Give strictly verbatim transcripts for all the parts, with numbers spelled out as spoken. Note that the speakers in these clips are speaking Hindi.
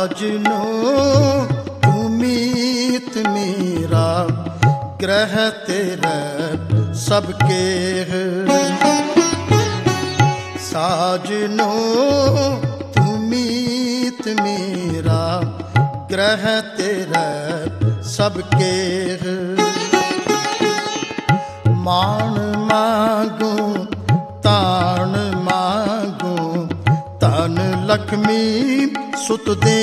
साजनो उम्मीद मेरा ग्रह तेरा सबके है। साजनो उम्मीद मेरा ग्रह तेरा सबके है। मान मांगो तान मांगो तन लक्ष्मी सुत दे।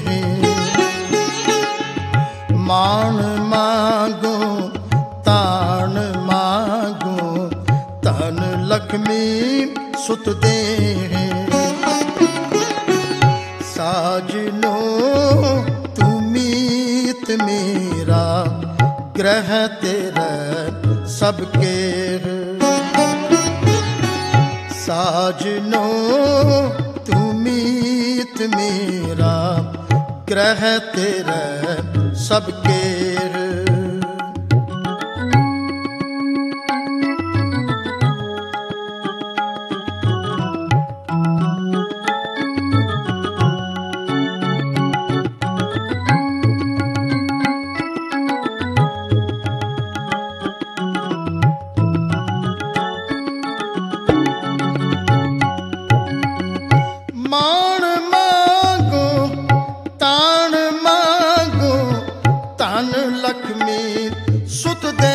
मान मांगो तान मांगो तन लक्ष्मी सुत दे। साजनो तुमीत मेरा ग्रह तेरा सबके है। साजनो तुमीत मेरा ग्रह तेरा सबके है। मान मांगो तान मांगो तन लक्ष्मी सुत दे।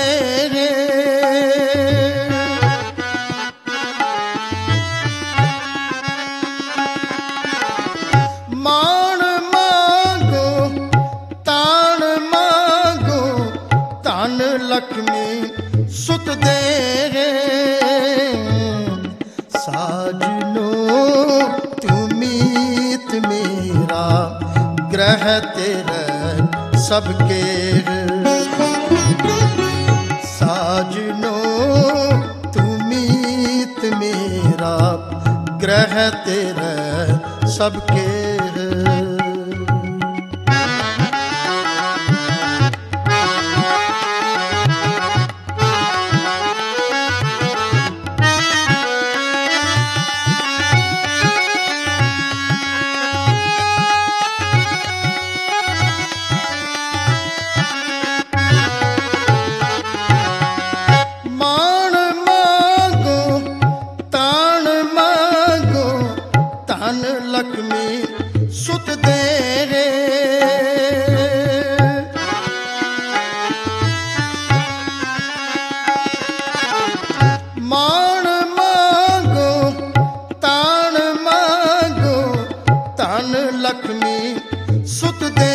मान मांगो तान मांगो तन लक्ष्मी सुत दे। साजनो तुमीत मेरा ग्रह तेरा सबके है। साजनो तुमीत मेरा ग्रह तेरा सबके है। तन लक्ष्मी सुत दे। मान मांगो तान मांगो तन लक्ष्मी सुत दे।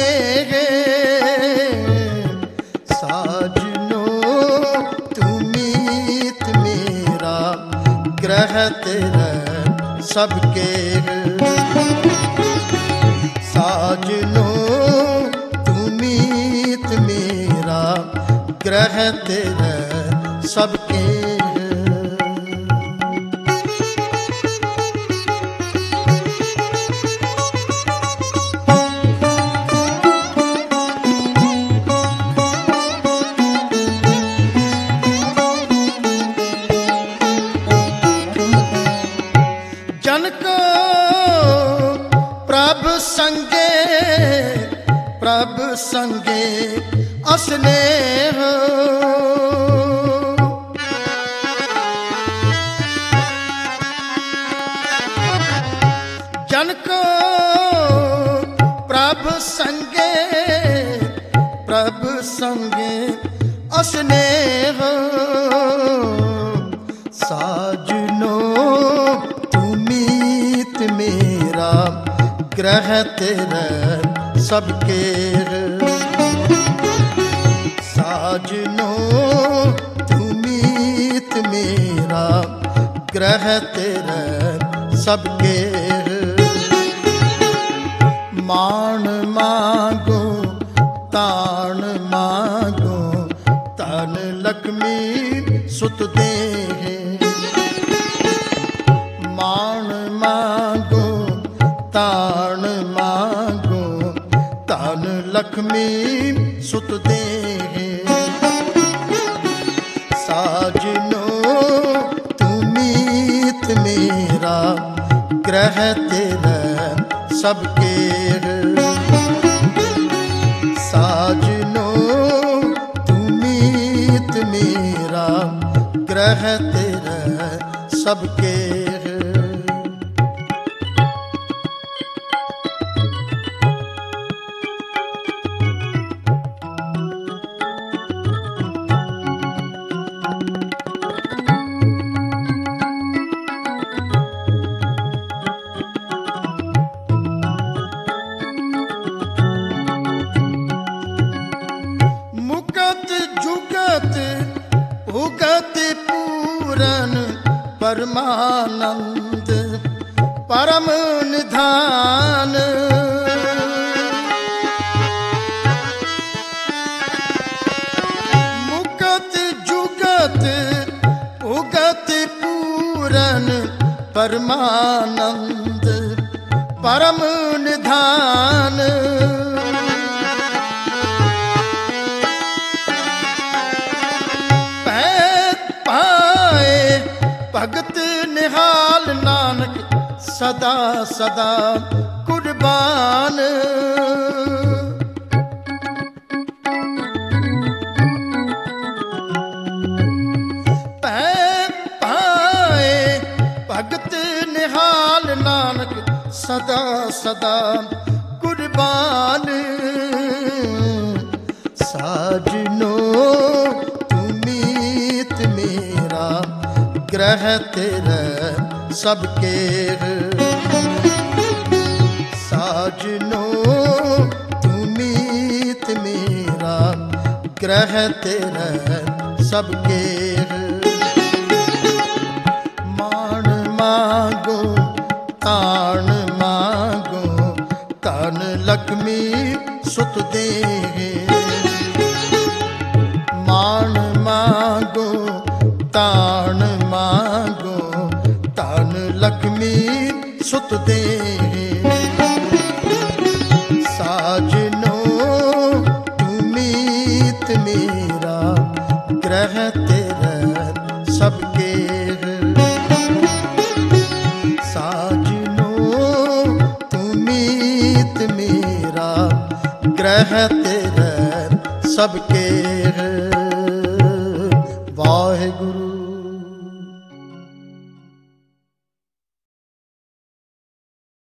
साजनो तुमीत मेरा ग्रह तेरा सबके है। साजनो तुमीत मेरा ग्रह तेरा सबके है। जन को प्रभ संगे प्रभ संगे अस्नेह। जन को प्रभ संगे प्रभ संगे अस्नेह। साजनो तुमीत मेरा ग्रह तेरा सबके है। साजनो तुमीत मेरा ग्रह तेरा सबके है। मान मांगो तान मांगो तन लक्ष्मी सुत दे। मान मांगो तान मांगो तन लक्ष्मी सुत दे। साजनो तुमीत मेरा ग्रह तेरा सबके है। मेरा ग्रह तेरा सबके है। उगत पूरन परमानंद परम निधान। मुकत जुगत उगत पूरन परमानंद परम निधान। भगत निहाल नानक सदा सदा कुर्बान। पाए भगत निहाल नानक सदा सदा कुर्बान। साजनो तुमीत मेरा ग्रह तेरा सबके है। साजनो तुमीत मेरा ग्रह तेरा सबके है। मान मांगो तान मांगो तन लक्ष्मी सुत दे। मान मांगो तान मांगो तान लक्ष्मी सुत दे। साजनो तुमीत मेरा ग्रह तेरा सबके है। साजनो तुमीत मेरा ग्रह तेरा सबके है।